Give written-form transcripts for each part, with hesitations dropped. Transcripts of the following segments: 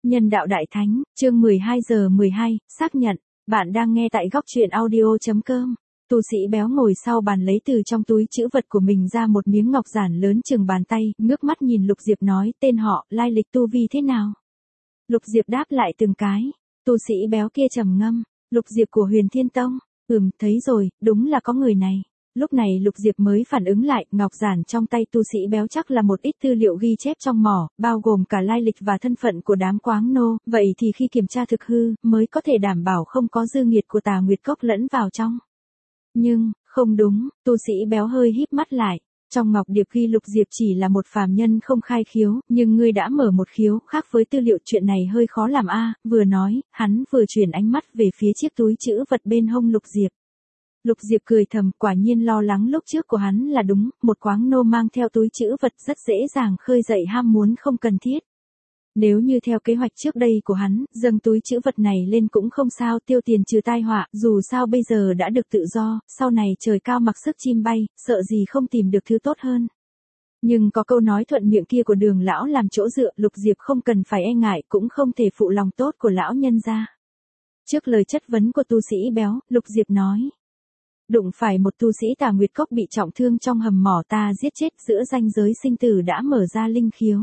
Nhân đạo Đại Thánh, chương 12 giờ 12, xác nhận, bạn đang nghe tại góc truyện audio.com. Tu sĩ béo ngồi sau bàn lấy từ trong túi trữ vật của mình ra một miếng ngọc giản lớn chừng bàn tay, ngước mắt nhìn Lục Diệp nói, tên họ, lai lịch tu vi thế nào? Lục Diệp đáp lại từng cái. Tu sĩ béo kia trầm ngâm, Lục Diệp của Huyền Thiên Tông, thấy rồi, đúng là có người này. Lúc này Lục Diệp mới phản ứng lại, ngọc giản trong tay tu sĩ béo chắc là một ít tư liệu ghi chép trong mỏ, bao gồm cả lai lịch và thân phận của đám quáng nô, vậy thì khi kiểm tra thực hư, mới có thể đảm bảo không có dư nghiệt của Tà Nguyệt Cốc lẫn vào trong. Nhưng, không đúng, tu sĩ béo hơi híp mắt lại. Trong ngọc điệp ghi Lục Diệp chỉ là một phàm nhân không khai khiếu, nhưng ngươi đã mở một khiếu, khác với tư liệu chuyện này hơi khó làm a. Vừa nói, hắn vừa chuyển ánh mắt về phía chiếc túi trữ vật bên hông Lục Diệp. Lục Diệp cười thầm, quả nhiên lo lắng lúc trước của hắn là đúng, một quáng nô mang theo túi trữ vật rất dễ dàng khơi dậy ham muốn không cần thiết. Nếu như theo kế hoạch trước đây của hắn, dâng túi trữ vật này lên cũng không sao, tiêu tiền trừ tai họa, dù sao bây giờ đã được tự do, sau này trời cao mặc sức chim bay, sợ gì không tìm được thứ tốt hơn. Nhưng có câu nói thuận miệng kia của Đường lão làm chỗ dựa, Lục Diệp không cần phải e ngại, cũng không thể phụ lòng tốt của lão nhân gia. Trước lời chất vấn của tu sĩ béo, Lục Diệp nói. Đụng phải một tu sĩ Tà Nguyệt Cốc bị trọng thương trong hầm mỏ ta giết chết, giữa ranh giới sinh tử đã mở ra linh khiếu.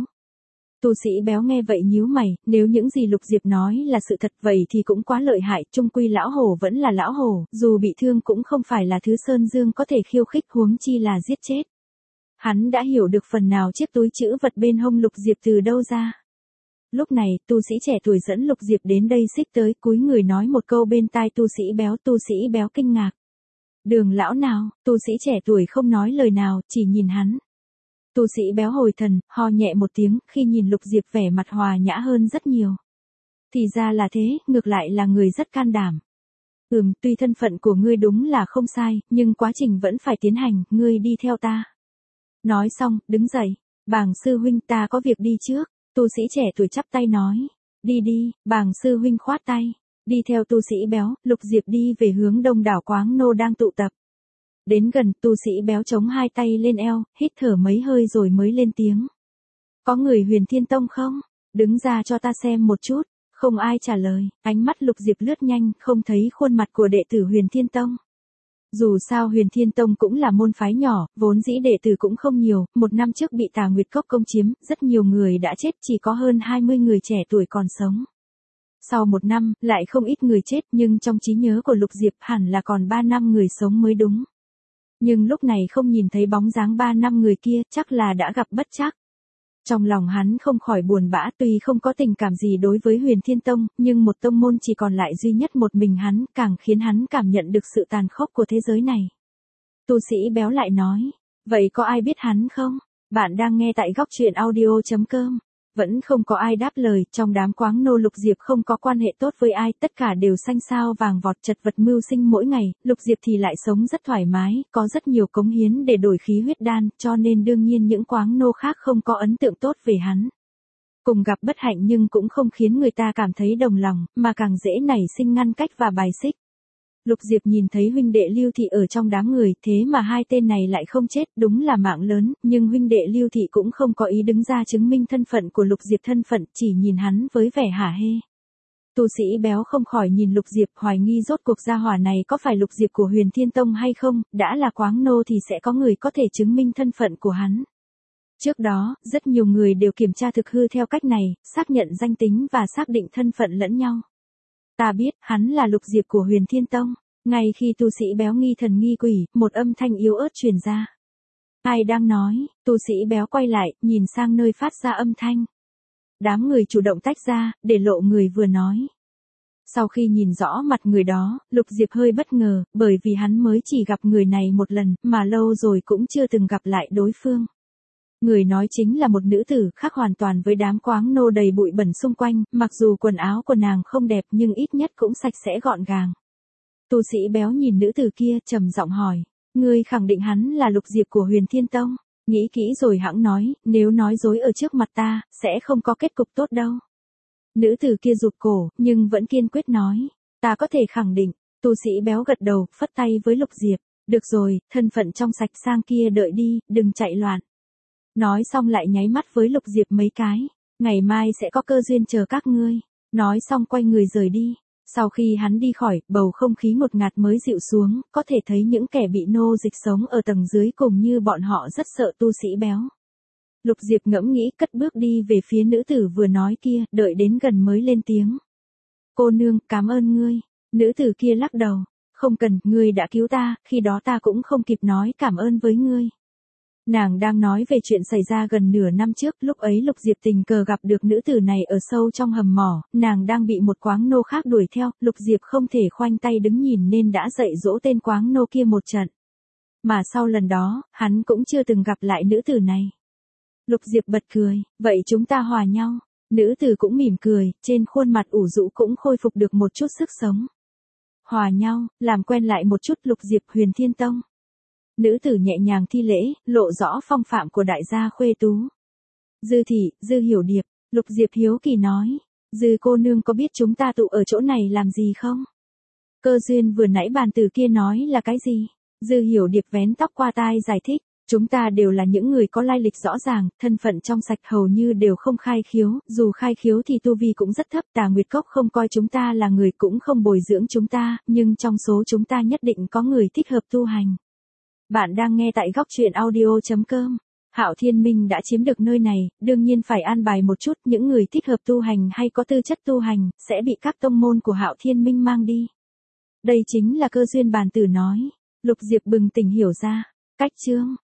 Tu sĩ béo nghe vậy nhíu mày, nếu những gì Lục Diệp nói là sự thật vậy thì cũng quá lợi hại, chung quy lão hổ vẫn là lão hổ, dù bị thương cũng không phải là thứ Sơn Dương có thể khiêu khích, huống chi là giết chết. Hắn đã hiểu được phần nào chiếc túi trữ vật bên hông Lục Diệp từ đâu ra. Lúc này, tu sĩ trẻ tuổi dẫn Lục Diệp đến đây xích tới, cúi người nói một câu bên tai tu sĩ béo kinh ngạc. Đường lão nào? Tu sĩ trẻ tuổi không nói lời nào, chỉ nhìn hắn. Tu sĩ béo hồi thần, ho nhẹ một tiếng, khi nhìn Lục Diệp vẻ mặt hòa nhã hơn rất nhiều. Thì ra là thế, ngược lại là người rất can đảm. Tuy thân phận của ngươi đúng là không sai, nhưng quá trình vẫn phải tiến hành, ngươi đi theo ta. Nói xong, đứng dậy, Bàng sư huynh ta có việc đi trước, tu sĩ trẻ tuổi chắp tay nói. Đi đi, Bàng sư huynh khoát tay. Đi theo tu sĩ béo, Lục Diệp đi về hướng đông đảo quáng nô đang tụ tập. Đến gần, tu sĩ béo chống hai tay lên eo, hít thở mấy hơi rồi mới lên tiếng. Có người Huyền Thiên Tông không? Đứng ra cho ta xem một chút. Không ai trả lời, ánh mắt Lục Diệp lướt nhanh, không thấy khuôn mặt của đệ tử Huyền Thiên Tông. Dù sao Huyền Thiên Tông cũng là môn phái nhỏ, vốn dĩ đệ tử cũng không nhiều, một năm trước bị Tà Nguyệt Cốc công chiếm, rất nhiều người đã chết, chỉ có hơn 20 người trẻ tuổi còn sống. Sau một năm, lại không ít người chết, nhưng trong trí nhớ của Lục Diệp hẳn là còn 3 năm người sống mới đúng. Nhưng lúc này không nhìn thấy bóng dáng 3 năm người kia, chắc là đã gặp bất trắc. Trong lòng hắn không khỏi buồn bã, tuy không có tình cảm gì đối với Huyền Thiên Tông, nhưng một tông môn chỉ còn lại duy nhất một mình hắn, càng khiến hắn cảm nhận được sự tàn khốc của thế giới này. Tu sĩ béo lại nói, vậy có ai biết hắn không? Bạn đang nghe tại góc truyện audio.com. Vẫn không có ai đáp lời, trong đám quáng nô Lục Diệp không có quan hệ tốt với ai, tất cả đều xanh xao vàng vọt chật vật mưu sinh mỗi ngày, Lục Diệp thì lại sống rất thoải mái, có rất nhiều cống hiến để đổi khí huyết đan, cho nên đương nhiên những quáng nô khác không có ấn tượng tốt về hắn. Cùng gặp bất hạnh nhưng cũng không khiến người ta cảm thấy đồng lòng, mà càng dễ nảy sinh ngăn cách và bài xích. Lục Diệp nhìn thấy huynh đệ Lưu Thị ở trong đám người, thế mà hai tên này lại không chết, đúng là mạng lớn, nhưng huynh đệ Lưu Thị cũng không có ý đứng ra chứng minh thân phận của Lục Diệp, thân phận, chỉ nhìn hắn với vẻ hả hê. Tu sĩ béo không khỏi nhìn Lục Diệp, hoài nghi rốt cuộc gia hỏa này có phải Lục Diệp của Huyền Thiên Tông hay không, đã là quáng nô thì sẽ có người có thể chứng minh thân phận của hắn. Trước đó, rất nhiều người đều kiểm tra thực hư theo cách này, xác nhận danh tính và xác định thân phận lẫn nhau. Ta biết, hắn là Lục Diệp của Huyền Thiên Tông. Ngay khi tu sĩ béo nghi thần nghi quỷ, một âm thanh yếu ớt truyền ra. Ai đang nói? Tu sĩ béo quay lại, nhìn sang nơi phát ra âm thanh. Đám người chủ động tách ra, để lộ người vừa nói. Sau khi nhìn rõ mặt người đó, Lục Diệp hơi bất ngờ, bởi vì hắn mới chỉ gặp người này một lần, mà lâu rồi cũng chưa từng gặp lại đối phương. Người nói chính là một nữ tử, khác hoàn toàn với đám quáng nô đầy bụi bẩn xung quanh, mặc dù quần áo của nàng không đẹp nhưng ít nhất cũng sạch sẽ gọn gàng. Tu sĩ béo nhìn nữ tử kia, trầm giọng hỏi, ngươi khẳng định hắn là Lục Diệp của Huyền Thiên Tông? Nghĩ kỹ rồi hãng nói, nếu nói dối ở trước mặt ta, sẽ không có kết cục tốt đâu. Nữ tử kia rụt cổ, nhưng vẫn kiên quyết nói, ta có thể khẳng định. Tu sĩ béo gật đầu, phất tay với Lục Diệp, được rồi, thân phận trong sạch, sang kia đợi đi, đừng chạy loạn. Nói xong lại nháy mắt với Lục Diệp mấy cái. Ngày mai sẽ có cơ duyên chờ các ngươi. Nói xong quay người rời đi. Sau khi hắn đi khỏi, bầu không khí ngột ngạt mới dịu xuống, có thể thấy những kẻ bị nô dịch sống ở tầng dưới cùng như bọn họ rất sợ tu sĩ béo. Lục Diệp ngẫm nghĩ cất bước đi về phía nữ tử vừa nói kia, đợi đến gần mới lên tiếng. Cô nương, cảm ơn ngươi. Nữ tử kia lắc đầu. Không cần, ngươi đã cứu ta, khi đó ta cũng không kịp nói cảm ơn với ngươi. Nàng đang nói về chuyện xảy ra gần nửa năm trước, lúc ấy Lục Diệp tình cờ gặp được nữ tử này ở sâu trong hầm mỏ, nàng đang bị một quáng nô khác đuổi theo, Lục Diệp không thể khoanh tay đứng nhìn nên đã dạy dỗ tên quáng nô kia một trận. Mà sau lần đó, hắn cũng chưa từng gặp lại nữ tử này. Lục Diệp bật cười, vậy chúng ta hòa nhau. Nữ tử cũng mỉm cười, trên khuôn mặt ủ rũ cũng khôi phục được một chút sức sống. Hòa nhau, làm quen lại một chút. Lục Diệp, Huyền Thiên Tông. Nữ tử nhẹ nhàng thi lễ, lộ rõ phong phạm của đại gia khuê tú. Dư thị, Dư Hiểu Điệp. Lục Diệp hiếu kỳ nói. Dư cô nương có biết chúng ta tụ ở chỗ này làm gì không? Cơ duyên vừa nãy bàn tử kia nói là cái gì? Dư Hiểu Điệp vén tóc qua tai giải thích. Chúng ta đều là những người có lai lịch rõ ràng, thân phận trong sạch, hầu như đều không khai khiếu, dù khai khiếu thì tu vi cũng rất thấp. Tà Nguyệt Cốc không coi chúng ta là người, cũng không bồi dưỡng chúng ta, nhưng trong số chúng ta nhất định có người thích hợp tu hành. Bạn đang nghe tại góc truyện audio.com. Hạo Thiên Minh đã chiếm được nơi này, đương nhiên phải an bài một chút, những người thích hợp tu hành hay có tư chất tu hành, sẽ bị các tông môn của Hạo Thiên Minh mang đi. Đây chính là cơ duyên bàn tử nói. Lục Diệp bừng tỉnh hiểu ra. Cách chương